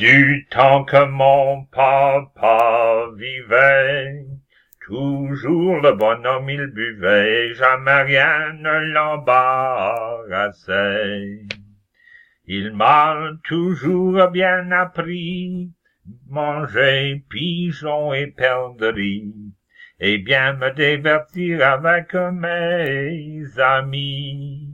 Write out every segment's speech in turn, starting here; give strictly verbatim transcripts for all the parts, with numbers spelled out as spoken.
Du temps que mon papa vivait, toujours le bonhomme il buvait, jamais rien ne l'embarrassait. Il m'a toujours bien appris, manger pigeons et perdrix, et bien me divertir avec mes amis.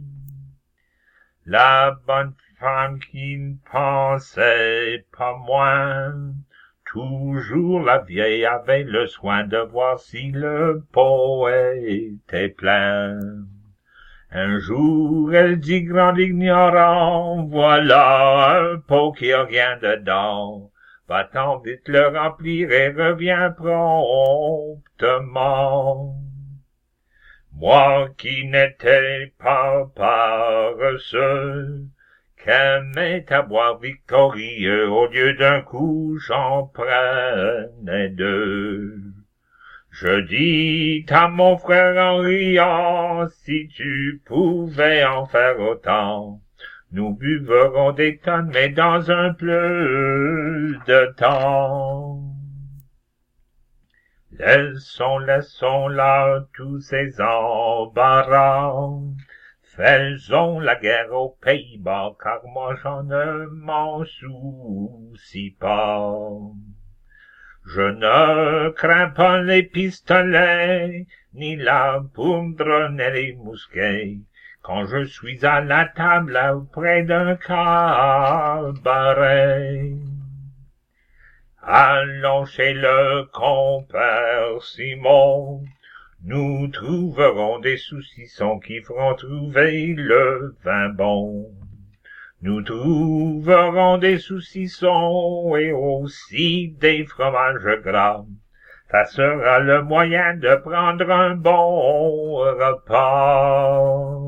La bonne femme qui ne pensait pas moins, toujours la vieille avait le soin de voir si le pot était plein. Un jour, elle dit, grand ignorant, voilà un pot qui a rien dedans. Va-t'en vite le remplir et reviens promptement. Moi qui n'étais pas paresseux, qu'aimait à boire victorieux, au lieu d'un coup j'en prenais deux. Je dis à mon frère en riant, si tu pouvais en faire autant, nous buverons des tonnes, mais dans un peu de temps. Laissons, laissons là tous ces embarras, faisons la guerre aux Pays-Bas, car moi j'en ne m'en soucie pas. Je ne crains pas les pistolets, ni la poudre, ni les mousquets, quand je suis à la table auprès d'un cabaret. Allons chez le compère Simon, nous trouverons des saucissons qui feront trouver le vin bon. Nous trouverons des saucissons et aussi des fromages gras. Ça sera le moyen de prendre un bon repas.